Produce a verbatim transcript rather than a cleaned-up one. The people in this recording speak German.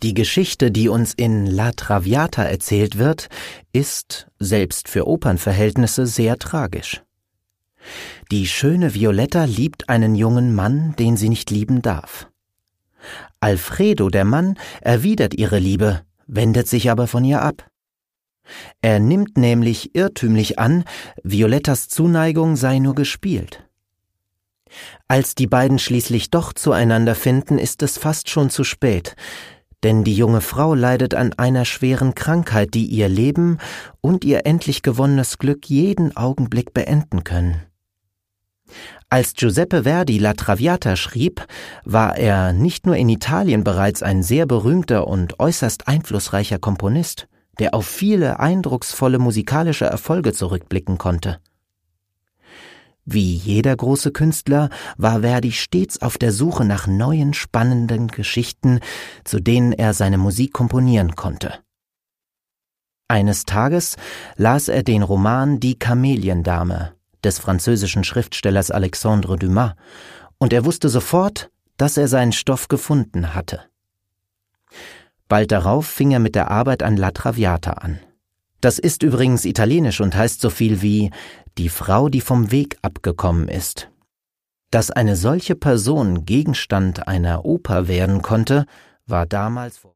Die Geschichte, die uns in La Traviata erzählt wird, ist, selbst für Opernverhältnisse, sehr tragisch. Die schöne Violetta liebt einen jungen Mann, den sie nicht lieben darf. Alfredo, der Mann, erwidert ihre Liebe, wendet sich aber von ihr ab. Er nimmt nämlich irrtümlich an, Violettas Zuneigung sei nur gespielt. Als die beiden schließlich doch zueinander finden, ist es fast schon zu spät, denn die junge Frau leidet an einer schweren Krankheit, die ihr Leben und ihr endlich gewonnenes Glück jeden Augenblick beenden können. Als Giuseppe Verdi La Traviata schrieb, war er nicht nur in Italien bereits ein sehr berühmter und äußerst einflussreicher Komponist, der auf viele eindrucksvolle musikalische Erfolge zurückblicken konnte. Wie jeder große Künstler war Verdi stets auf der Suche nach neuen, spannenden Geschichten, zu denen er seine Musik komponieren konnte. Eines Tages las er den Roman Die Kameliendame des französischen Schriftstellers Alexandre Dumas, und er wusste sofort, dass er seinen Stoff gefunden hatte. Bald darauf fing er mit der Arbeit an La Traviata an. Das ist übrigens italienisch und heißt so viel wie »die Frau, die vom Weg abgekommen ist«. Dass eine solche Person Gegenstand einer Oper werden konnte, war damals vor